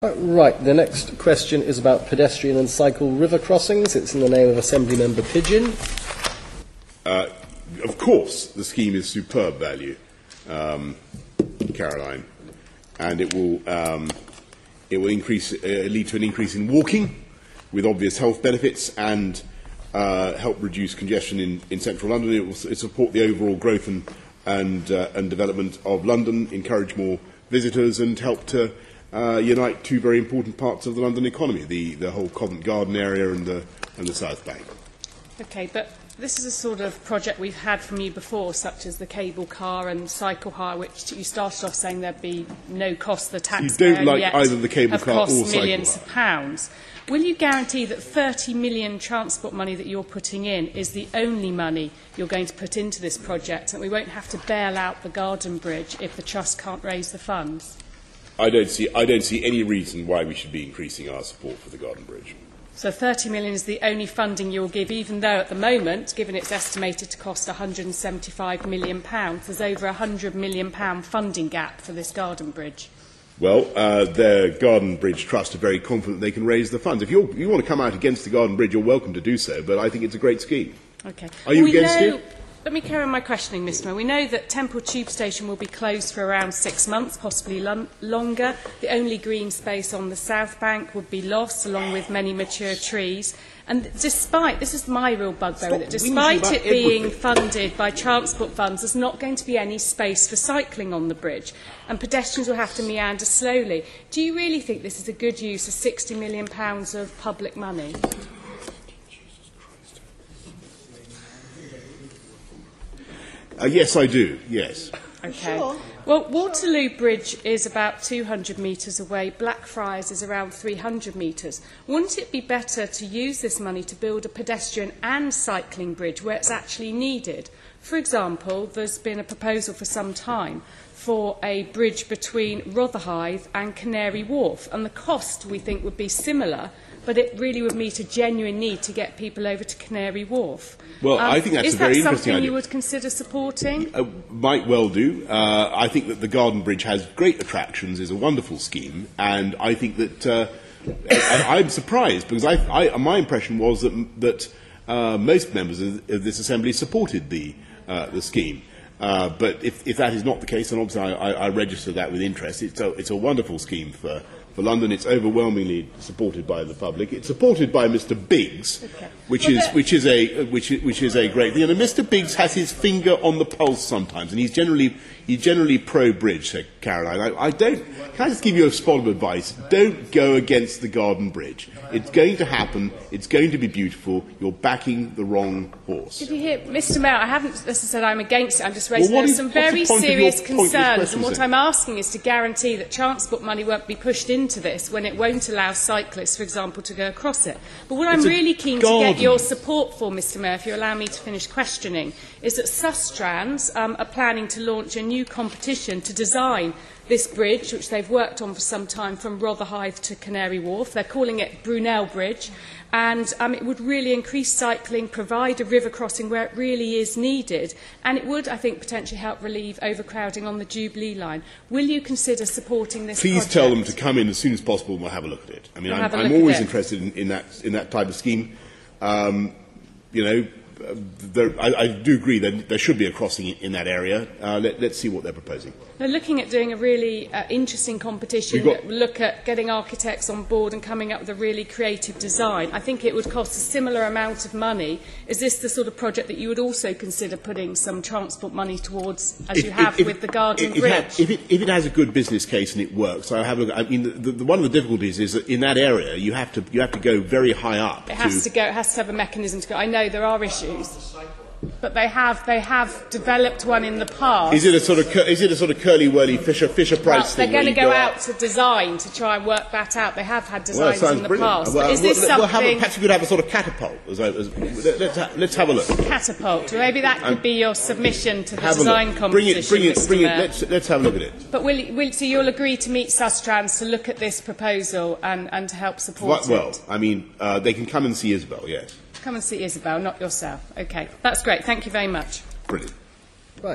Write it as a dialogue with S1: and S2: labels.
S1: Right, the next question is about pedestrian and cycle river crossings. It's in the name of Assembly Member Pidgeon.
S2: Of course, the scheme is superb value, Caroline, and it will lead to an increase in walking, with obvious health benefits, and help reduce congestion in central London. It will support the overall growth and development of London, encourage more visitors, and help to unite two very important parts of the London economy: the whole Covent Garden area and the South Bank.
S3: Okay, but this is a sort of project we've had from you before, such as the cable car and cycle hire, which you started off saying there'd be no cost to the taxpayer.
S2: You don't like either the cable car or cycle
S3: cost millions of pounds. Will you guarantee that 30 million transport money that you're putting in is the only money you're going to put into this project, and we won't have to bail out the Garden Bridge if the Trust can't raise the funds?
S2: I don't see any reason why we should be increasing our support for the Garden Bridge.
S3: So 30 million is the only funding you'll give, even though at the moment, given it's estimated to cost £175 million, there's over a £100 million funding gap for this Garden Bridge.
S2: Well, the Garden Bridge Trust are very confident they can raise the funds. If you want to come out against the Garden Bridge, you're welcome to do so, but I think it's a great scheme.
S3: Okay.
S2: Are you against it?
S3: Let me carry on my questioning, Mr Mayor. We know that Temple Tube Station will be closed for around 6 months, possibly longer. The only green space on the South Bank would be lost, along with many mature trees. And despite, this is my real bugbear with it, despite it being funded by transport funds, there's not going to be any space for cycling on the bridge, and pedestrians will have to meander slowly. Do you really think this is a good use of £60 million of public money?
S2: Yes, I do, yes.
S3: Okay. Sure. Well, Waterloo Bridge is about 200 metres away. Blackfriars is around 300 metres. Wouldn't it be better to use this money to build a pedestrian and cycling bridge where it's actually needed? For example, there's been a proposal for some time for a bridge between Rotherhithe and Canary Wharf, and the cost, we think, would be similar, but it really would meet a genuine need to get people over to Canary Wharf.
S2: Well, I think that's a very interesting idea.
S3: Is that something you would consider supporting?
S2: Might well do. I think that the Garden Bridge has great attractions, is a wonderful scheme, and I think that I'm surprised, because my impression was that most members of this Assembly supported the scheme. But if that is not the case, then obviously I register that with interest. It's a wonderful scheme for London. It's overwhelmingly supported by the public. It's supported by Mr. Biggs,
S3: okay.
S2: which is a great thing. And Mr. Biggs has his finger on the pulse sometimes, and he's generally pro-bridge, said Caroline. Can I just give you a spot of advice? Don't go against the Garden Bridge. It's going to happen. It's going to be beautiful. You're backing the wrong horse.
S3: Did you hear, Mr. Mayor? I haven't said I'm against it. I'm just raising some very serious concerns, and what I'm asking is to guarantee that transport money won't be pushed into this when it won't allow cyclists, for example, to go across it. But what I'm really keen to get your support for, Mr. Mayor, if you allow me to finish questioning, is that Sustrans are planning to launch a new competition to design this bridge, which they've worked on for some time, from Rotherhithe to Canary Wharf. They're calling it Brunel Bridge, and it would really increase cycling, provide a river crossing where it really is needed, and it would, I think, potentially help relieve overcrowding on the Jubilee line. Will you consider supporting this
S2: Please
S3: project?
S2: Tell them to come in as soon as possible and we'll have a look at it. I mean, I'm always interested in that type of scheme. I do agree that there should be a crossing in that area. Let's see what they're proposing.
S3: They're looking at doing a really interesting competition, look at getting architects on board and coming up with a really creative design. I think it would cost a similar amount of money. Is this the sort of project that you would also consider putting some transport money towards, as you have with the Garden Bridge?
S2: If it has a good business case and it works, I have a look. I mean, one of the difficulties is that in that area you have to go very high up.
S3: It has to have a mechanism to go. I know there are issues. But they have developed one in the past. Is it
S2: a sort of curly whirly Fisher Price thing?
S3: They're going to go out to design to try and work that out. They have had designs in the past. Is this something?
S2: Perhaps we could have a sort of catapult. Let's have a look.
S3: Catapult. Well, maybe that could be your submission to the design competition.
S2: Bring it. Let's have a look at it.
S3: But so you'll agree to meet Sustrans to look at this proposal and to help support it?
S2: Well, I mean, they can come and see Isabel. Yes.
S3: Come and see Isabel, not yourself. Okay, that's great. Thank you very much.
S2: Brilliant.